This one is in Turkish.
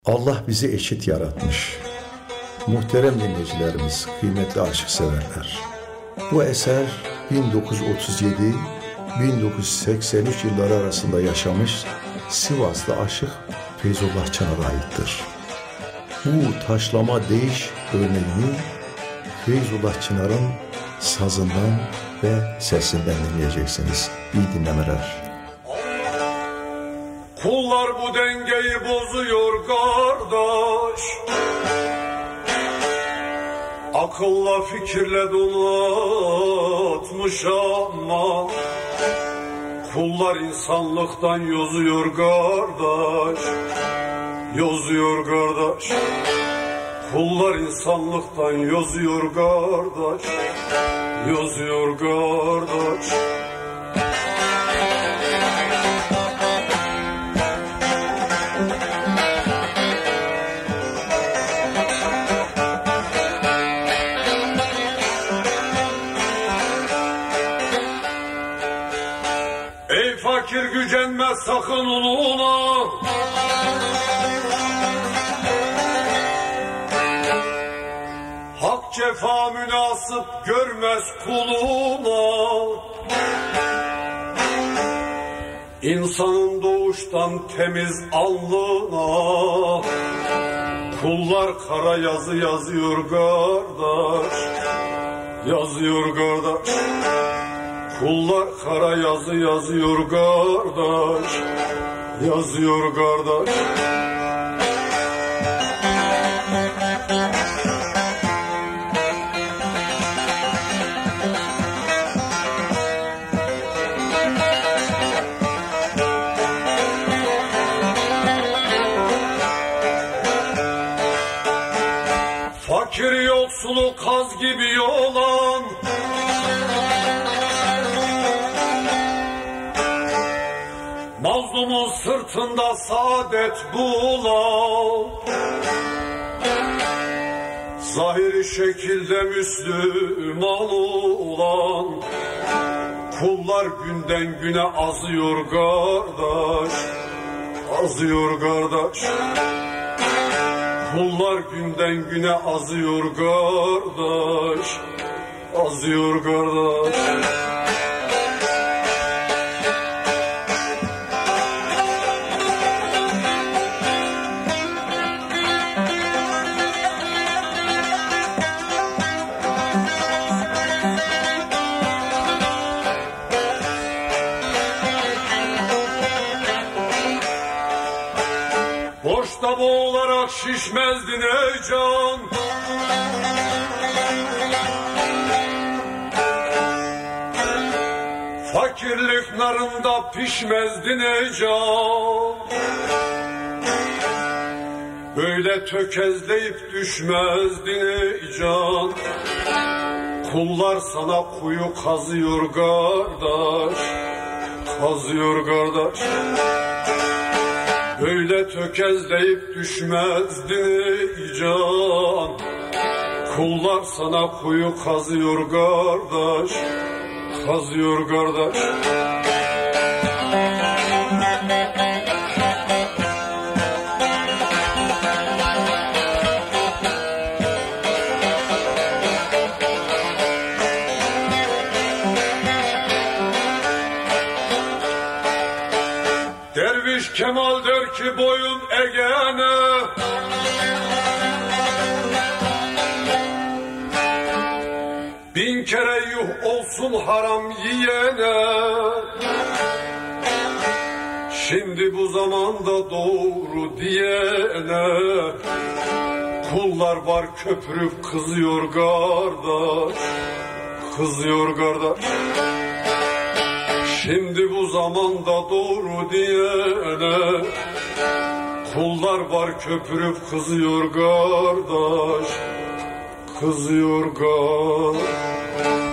Allah bizi eşit yaratmış. Muhterem dinleyicilerimiz, kıymetli aşık severler. Bu eser 1937-1983 yılları arasında yaşamış Sivaslı aşık Feyzullah Çınar'a aittir. Bu taşlama değiş örneğini Feyzullah Çınar'ın sazından ve sesinden dinleyeceksiniz. İyi dinlemeler. Kullar bu dengeyi bozuyor kardeş, akılla fikirle donatmış ama kullar insanlıktan yozuyor kardeş, yozuyor kardeş. Kullar insanlıktan yozuyor kardeş, yozuyor kardeş. Ey fakir gücenme sakın uluna, hak cefa münasip görmez kuluna. İnsanın doğuştan temiz alnına kullar kara yazı yazıyor kardeş, yazıyor kardeş. Kullar kara yazı yazıyor kardeş, yazıyor kardeş. Fakir yoksulu kaz gibi yolan, mazlumun sırtında saadet bulan, zahiri şekilde Müslüman olan kullar günden güne azıyor kardeş, azıyor kardeş. Kullar günden güne azıyor kardeş, azıyor kardeş. Boşta boğularak şişmezdin ey can, fakirlik narında pişmezdin ey can. Böyle tökezleyip düşmezdin ey can. Kullar sana kuyu kazıyor kardeş, kazıyor kardeş. Böyle tökezleyip düşmezdin can. Kullar sana kuyu kazıyor kardeş, kazıyor kardeş. Derviş Kemal der ki boyun eğene, bin kere yuh olsun haram yiyene. Şimdi bu zamanda doğru diyene kullar var köpürüp kızıyor kardeş, kızıyor kardeş. Şimdi bu zamanda doğru diyene kullar var köpürüp kızıyor kardeş, kızıyor kardeş.